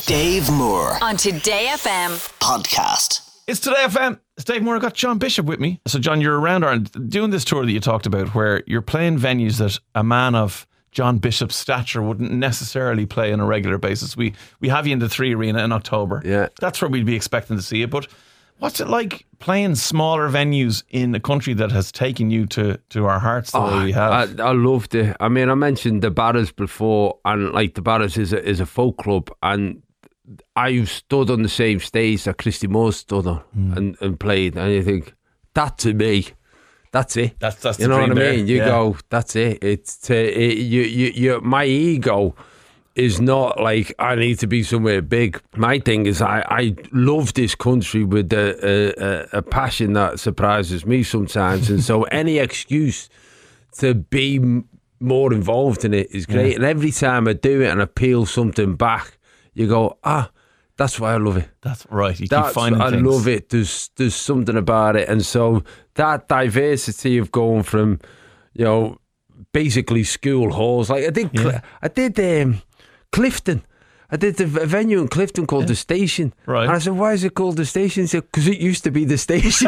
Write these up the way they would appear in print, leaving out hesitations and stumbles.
Dave Moore on Today FM podcast. It's Today FM. It's Dave Moore. I've got John Bishop with me. So, John, you're around Ireland doing this tour that you talked about where you're playing venues that a man of John Bishop's stature wouldn't necessarily play on a regular basis. We have you in the 3 Arena in October. Yeah. That's where we'd be expecting to see you. But what's it like playing smaller venues in a country that has taken you to our hearts the way we have? I loved it. I mean, I mentioned the Barras before, and like the Barras is a folk club, and I stood on the same stage that Christy Moore stood on and played, and you think, that to me, that's it. That's you know what I mean? You yeah. go, that's it. It's my ego is not like I need to be somewhere big. My thing is I love this country with a passion that surprises me sometimes, and so any excuse to be more involved in it is great. Yeah. And every time I do it and I peel something back, you go, that's why I love it. That's right. You keep finding I things. love it. There's something about it. And so that diversity of going from, basically school halls. Like I did Clifton. I did a venue in Clifton called The Station. Right. And I said, why is it called The Station? He said, because it used to be The Station.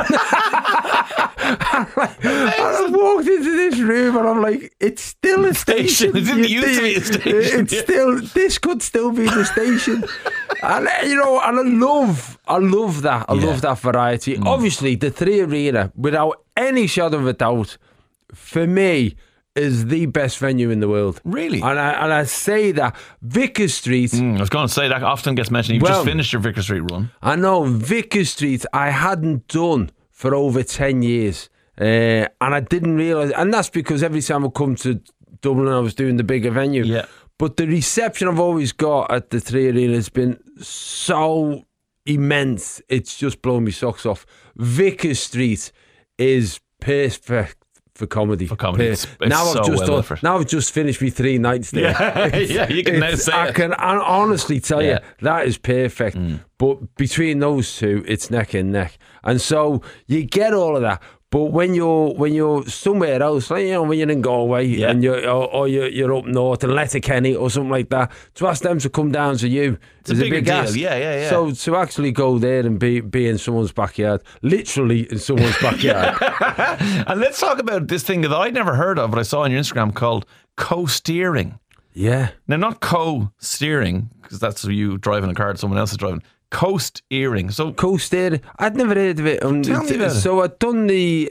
And I walked into this room and I'm like, it's still a station. It didn't used to be a station. It's still, this could still be the station. And and I love that. I love that variety. Obviously, the 3 Arena, without any shadow of a doubt, for me, is the best venue in the world. Really? And I say that Vickers Street. I was going to say that often gets mentioned. You've just finished your Vickers Street run. I know Vickers Street I hadn't done for over 10 years. And I didn't realise, and that's because every time I come to Dublin I was doing the bigger venue. Yeah. But the reception I've always got at the 3 Arena has been so immense. It's just blown me socks off. Vickers Street is perfect for comedy. It's now so I've just well done, offered. now I've just finished my 3 nights there. Yeah, you can now say I it. can honestly tell you that is perfect. Mm. But between those two, it's neck and neck, and so you get all of that. But when you're somewhere else, like when you're in Galway and you're up north in Letterkenny or something like that, to ask them to come down to you is a bigger big deal. ask. Yeah. So to actually go there and be in someone's backyard, literally in someone's backyard. And let's talk about this thing that I'd never heard of, but I saw on your Instagram called co-steering. Yeah. Now, not co-steering, because that's you driving a car that someone else is driving. Coast-earing. So Coast-earing. I'd never heard of it. Tell me about it. So I'd done the,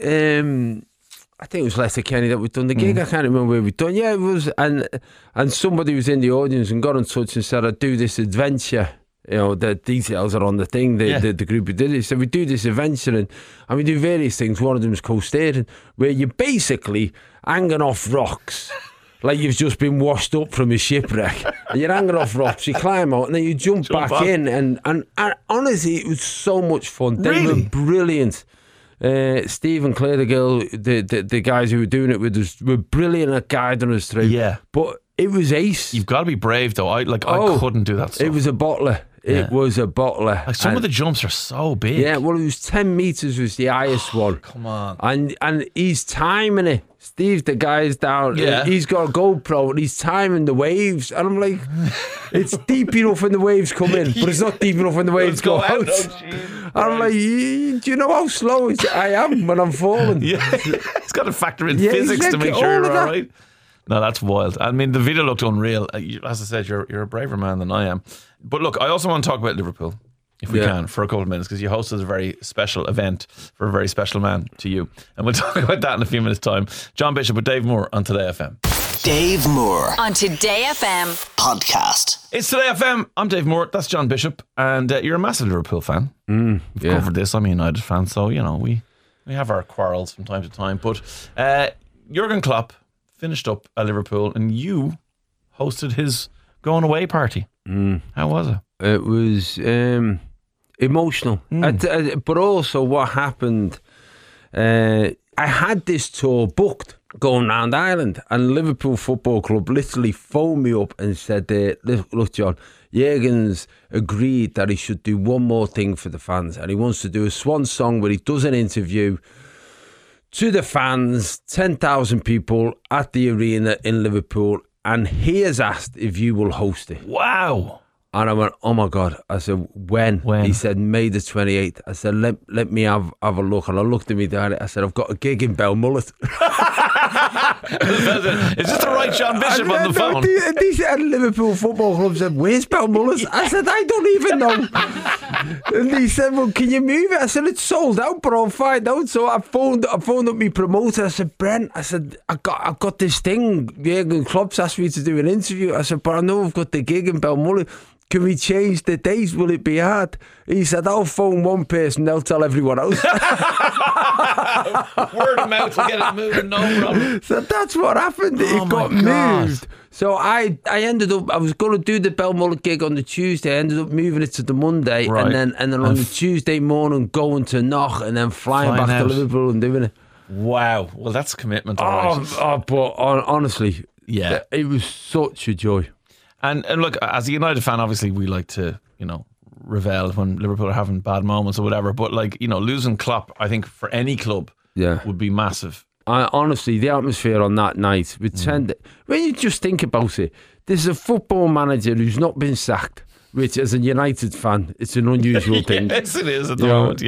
I think it was Letterkenny that we'd done the gig. I can't remember where we'd done. Yeah, it was. And somebody was in the audience and got in touch and said, I'd do this adventure. The details are on the thing, the group who did it. So we do this adventure and we do various things. One of them is coast-steering, where you're basically hanging off rocks. Like you've just been washed up from a shipwreck and you're hanging off rocks, you climb out and then you jump back up. in and honestly it was so much fun. They Really? were brilliant. Steve and Claire, the girl, the guys who were doing it with us were brilliant at guiding us through. Yeah. But it was ace. you've got to be brave, though. I couldn't do that stuff. It was a bottler. It was a bottler. Like some of the jumps are so big. Yeah, well, it was 10 metres was the highest one. Come on. And he's timing it. Steve, the guy's down. Yeah. He's got a GoPro and he's timing the waves. And I'm like, it's deep enough when the waves come in, but it's not deep enough when the waves go out. And I'm like, do you know how slow I am when I'm falling? Yeah, it's got to factor in Yeah, physics to exactly, make sure all you're of all that. right. No, that's wild. I mean, the video looked unreal. As I said, you're a braver man than I am. But look, I also want to talk about Liverpool, if we can, for a couple of minutes, because you hosted a very special event for a very special man to you. And we'll talk about that in a few minutes' time. John Bishop with Dave Moore on Today FM. Dave Moore on Today FM podcast. It's Today FM. I'm Dave Moore. That's John Bishop. And you're a massive Liverpool fan. We've covered this. I'm a United fan. So, we have our quarrels from time to time. But Jurgen Klopp finished up at Liverpool and you hosted his going away party. How was it? It was emotional. But also what happened, I had this tour booked going around Ireland, and Liverpool Football Club literally phoned me up and said, look John, Jurgen's agreed that he should do one more thing for the fans, and he wants to do a swan song where he does an interview to the fans, 10,000 people at the arena in Liverpool, and he has asked if you will host it. Wow. And I went, oh my God. I said, when? He said, May the 28th. I said, let me have a look. And I looked at me diary. I said, I've got a gig in Belmullet. Is this the right John Bishop on the phone? These Liverpool Football Club said, where's Belmullet? I said, I don't even know. And he said, well, can you move it? I said, it's sold out, but I'll find out. So I phoned up my promoter. I said, Brent, I said, I've got this thing. Jurgen Klopp's asked me to do an interview. I said, but I know I've got the gig in Belmullet. Can we change the dates? Will it be hard? He said, I'll phone one person, they'll tell everyone else. Word of mouth will get it moving, no problem. So that's what happened. It got moved. So I ended up, I was going to do the Belmullet gig on the Tuesday. I ended up moving it to the Monday. Right. And then on the Tuesday morning, going to Knock and then flying back out to Liverpool and doing it. Wow. Well, that's commitment. All right. But honestly, yeah, it was such a joy. And look, as a United fan, obviously we like to, revel when Liverpool are having bad moments or whatever. But losing Klopp, I think for any club, would be massive. Honestly, the atmosphere on that night would when you just think about it, this is a football manager who's not been sacked, which as a United fan, it's an unusual thing. Yes, it is at the moment.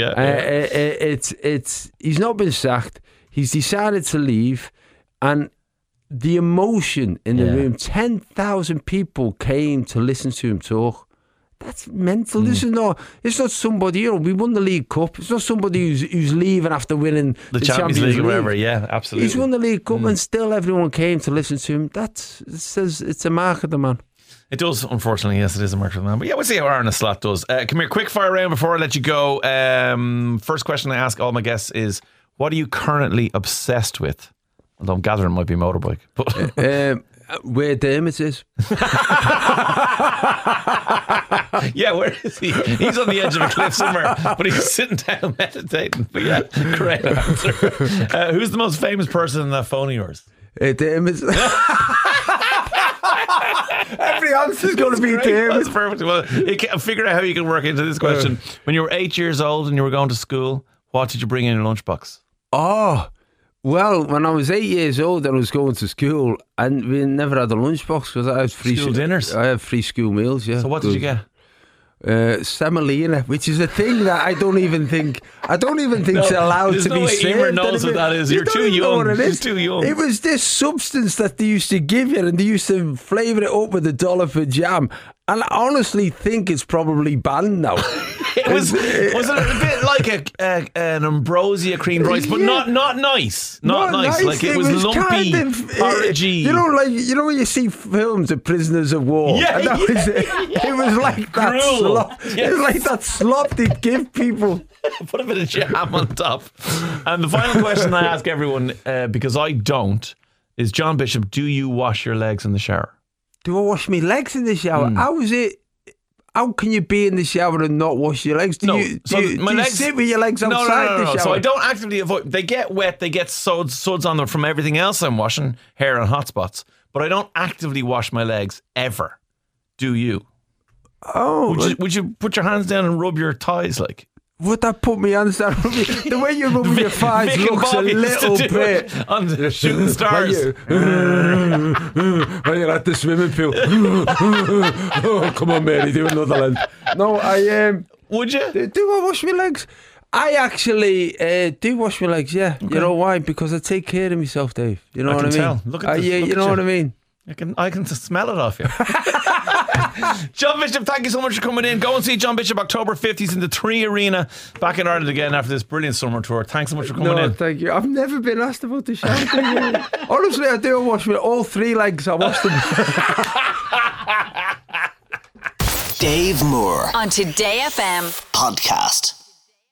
He's not been sacked. He's decided to leave, and the emotion in the room, 10,000 people came to listen to him talk. That's mental. This is not. It's not somebody. We won the League Cup. It's not somebody who's leaving after winning the Champions League or whatever. Yeah, absolutely. He's won the League Cup, and still everyone came to listen to him. It says it's a mark of the man. It does, unfortunately. Yes, it is a mark of the man. But yeah, we'll see how Arne Slot does. Come here, quick fire round before I let you go. First question I ask all my guests is, what are you currently obsessed with? Although I'm gathering it might be a motorbike. But where Dermot is. Yeah, where is he? He's on the edge of a cliff somewhere, but he's sitting down meditating. But yeah, great answer. Who's the most famous person in that phone of yours? Dermot. Every answer's going to be Dermot. That's perfect. Well, figure out how you can work into this question. When you were 8 years old and you were going to school, what did you bring in your lunchbox? Oh, well, when I was 8 years old and I was going to school, and we never had a lunchbox because I had free school dinners. I had free school meals. Yeah. So what did you get? Semolina, which is a thing that I don't even think it's allowed to be served. Emer knows what that is. You're too young. You're too young. It was this substance that they used to give you, and they used to flavour it up with a dollop of jam. And I honestly think it's probably banned now. Was it a bit like an ambrosia creamed rice, but not nice, not nice. Like it was lumpy, kind of, porridgey. You know when you see films of prisoners of war. Yeah, that was it. It was like that slop. Yes. It was like that slop they'd give people. Put a bit of jam on top. And the final question I ask everyone, because I don't, is John Bishop, do you wash your legs in the shower? Do I wash my legs in the shower? How is it? How can you be in the shower and not wash your legs? Do you sit with your legs outside the shower? So I don't actively avoid. They get wet. They get suds on them from everything else I'm washing, hair and hot spots. But I don't actively wash my legs ever. Do you? Oh, would you put your hands down and rub your thighs like? Would that put me on the way you rub your thighs looks a little bit on the Shooting Stars when you're at the swimming pool. Oh, come on, Mary, do another length. No, would you? Do I wash my legs? I actually do wash my legs. Yeah, okay. You know why? Because I take care of myself, Dave. You know what I mean? Tell. Look at this. You know what I mean? I can smell it off you. John Bishop, thank you so much for coming in. Go and see John Bishop October 5th. He's in the 3 Arena back in Ireland again after this brilliant summer tour. Thanks so much for coming in. Thank you. I've never been asked about the shower thing. Honestly, I do wash with all 3 legs. I wash them. Dave Moore on Today FM podcast.